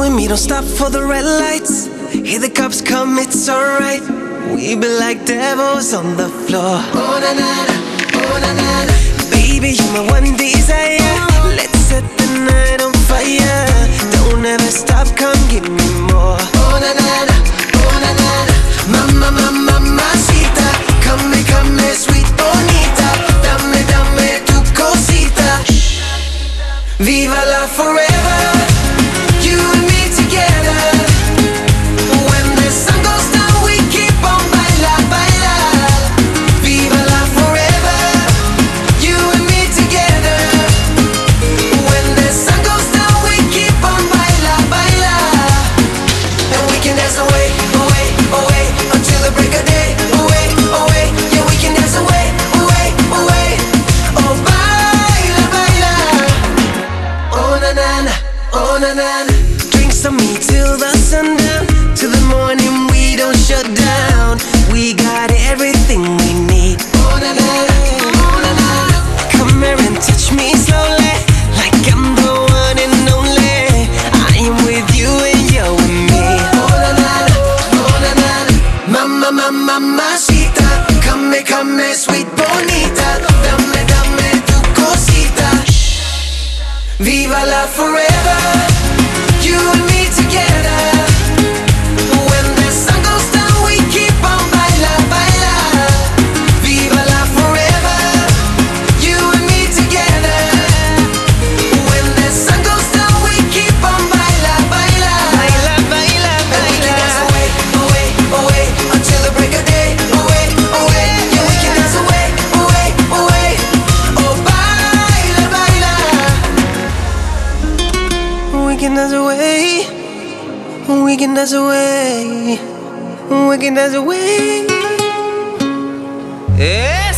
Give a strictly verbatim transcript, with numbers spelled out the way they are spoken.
and me don't stop for the red lights. Hear the cops come, it's alright. We be like devils on the floor. Oh na na na, oh na na na. Baby, you're my one desire. Let's set the night on fire. Don't ever stop, come give me more. Oh na na na, oh na na na. Mama, mama, mamacita. Come, come, sweet bonita. Dame, dame tu cosita. Viva la forever. You and me together. When the sun goes down, we keep on baila, baila. Viva la forever. You and me together. When the sun goes down, we keep on baila, baila. And we can dance away, away, away until the break of day. Away, away, yeah, we can dance away, away, away. Oh, baila, baila. Oh na na na, oh na na na. Drinks on me till the sundown. Till the morning we don't shut down. We got everything we need. Oh na na na, oh na na na. Come here and touch me slowly, like I'm the one and only. I am with you and you're with me. Oh na na na, oh na na na. Mama, mama, mamacita. Come, come, sweet bonita. Dame, dame tu cosita. Viva la forever. You and me together. When the sun goes down, we keep on baila, baila. Viva la forever. You and me together. When the sun goes down, we keep on baila, baila. Baila, baila, baila. And we can dance away, away, away until the break of day. Away, away, yeah, we can dance away, away, away. Oh, baila, baila. We can dance away. We can dance away. We can dance away. Yeah.